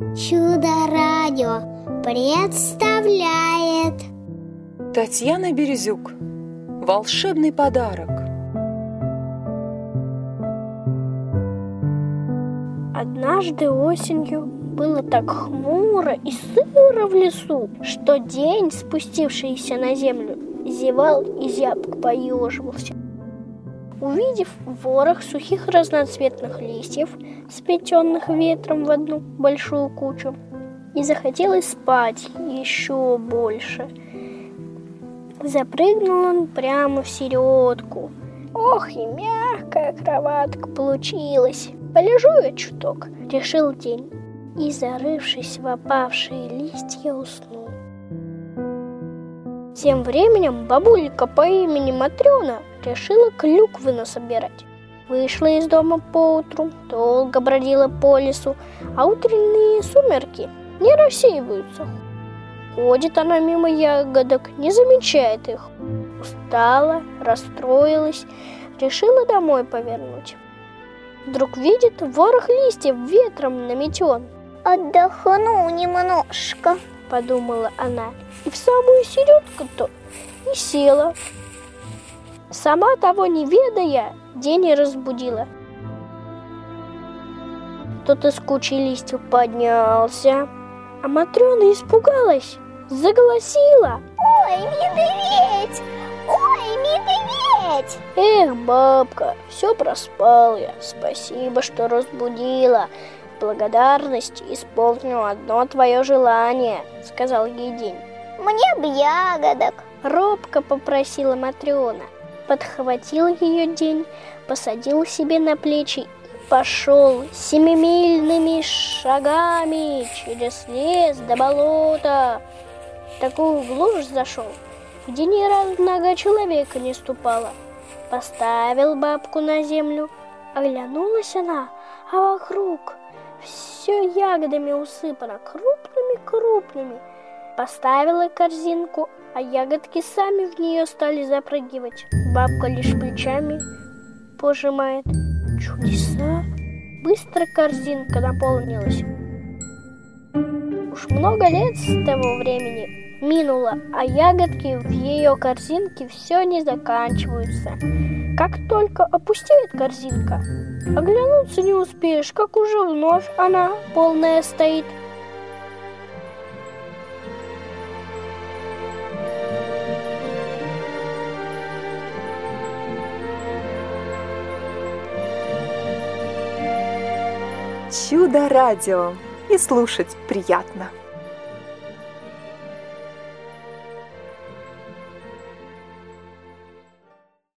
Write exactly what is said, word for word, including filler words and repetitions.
Чудо-радио представляет Татьяна Березюк. Волшебный подарок. Однажды осенью было так хмуро и сыро в лесу, что день, спустившийся на землю, зевал и зябко поеживался. Увидев ворох сухих разноцветных листьев, сплетенных ветром в одну большую кучу, и захотелось спать еще больше. Запрыгнул он прямо в середку. Ох, и мягкая кроватка получилась. Полежу я чуток, решил день, и, зарывшись в опавшие листья, уснул. Тем временем бабулька по имени Матрена решила клюквы насобирать. Вышла из дома поутру, долго бродила по лесу, а утренние сумерки не рассеиваются. Ходит она мимо ягодок, не замечает их. Устала, расстроилась, решила домой повернуть. Вдруг видит, ворох листьев ветром наметен. «Отдохну немножко», — подумала она, и в самую середку-то и села. Сама того не ведая, день и разбудила. Тот из кучи листьев поднялся, а Матрена испугалась, заголосила: «Ой, медведь! Ой, медведь!» «Эх, бабка, все проспал я, спасибо, что разбудила. В благодарность исполню одно твое желание», — сказал ей день. «Мне б ягодок», — робко попросила Матрена. Подхватил ее день, посадил себе на плечи и пошел семимильными шагами через лес до болота. В такую глушь зашел, где ни разу нога человека не ступала. Поставил бабку на землю, оглянулась она, а вокруг все ягодами усыпано, крупными-крупными. Поставила корзинку, а ягодки сами в нее стали запрыгивать. Бабка лишь плечами пожимает. Чудеса! Быстро корзинка наполнилась. Уж много лет с того времени минуло, а ягодки в ее корзинке все не заканчиваются. Как только опустеет корзинка, оглянуться не успеешь, как уже вновь она полная стоит. Чудо-радио. И слушать приятно.